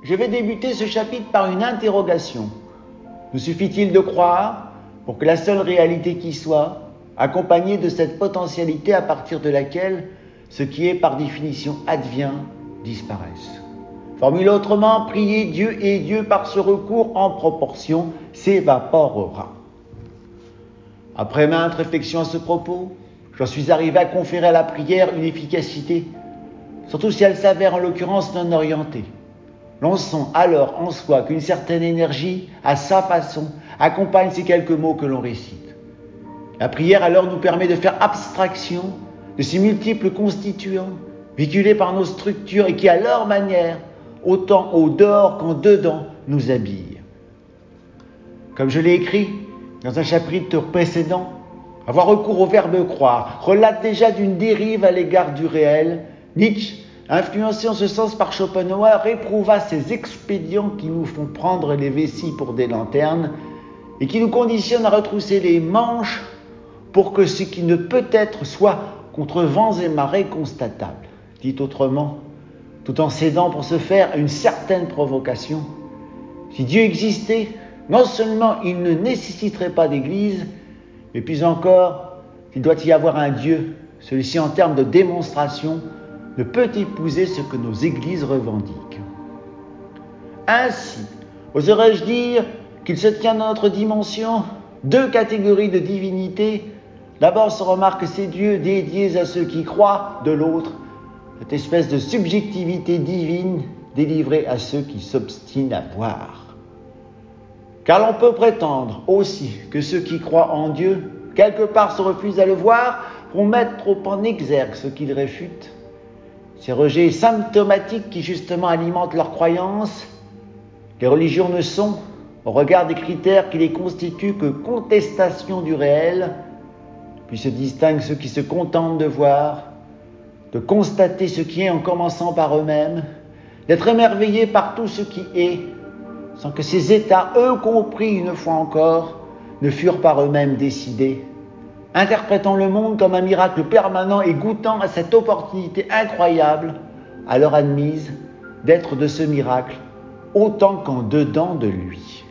Je vais débuter ce chapitre par une interrogation. Nous suffit-il de croire pour que la seule réalité qui soit, accompagnée de cette potentialité à partir de laquelle ce qui est par définition advient, disparaisse? Formule autrement, prier Dieu et Dieu par ce recours en proportion s'évaporera. Après maintes réflexions à ce propos, j'en suis arrivé à conférer à la prière une efficacité, surtout si elle s'avère en l'occurrence non orientée. L'on sent alors en soi qu'une certaine énergie, à sa façon, accompagne ces quelques mots que l'on récite. La prière alors nous permet de faire abstraction de ces multiples constituants, véhiculés par nos structures et qui, à leur manière, autant au dehors qu'en dedans, nous habillent. Comme je l'ai écrit dans un chapitre précédent, avoir recours au verbe croire relate déjà d'une dérive à l'égard du réel. Nietzsche, influencé en ce sens par Schopenhauer, éprouva ces expédients qui nous font prendre les vessies pour des lanternes et qui nous conditionnent à retrousser les manches pour que ce qui ne peut être soit contre vents et marées constatable. Dit autrement, tout en cédant pour ce faire à une certaine provocation, si Dieu existait, non seulement il ne nécessiterait pas d'église, mais plus encore, il doit y avoir un Dieu. Celui-ci, en termes de démonstration, ne peut épouser ce que nos églises revendiquent. Ainsi, oserais-je dire qu'il se tient dans notre dimension deux catégories de divinités. D'abord se remarque ces dieux dédiés à ceux qui croient, de l'autre, cette espèce de subjectivité divine délivrée à ceux qui s'obstinent à voir. Car l'on peut prétendre aussi que ceux qui croient en Dieu, quelque part se refusent à le voir, pour mettre trop en exergue ce qu'ils réfutent. Ces rejets symptomatiques qui justement alimentent leurs croyances, les religions ne sont, au regard des critères qui les constituent, que contestation du réel, puis se distinguent ceux qui se contentent de voir, de constater ce qui est en commençant par eux-mêmes, d'être émerveillés par tout ce qui est, sans que ces états, eux compris une fois encore, ne furent par eux-mêmes décidés, interprétant le monde comme un miracle permanent et goûtant à cette opportunité incroyable, alors admise, d'être de ce miracle autant qu'en dedans de lui.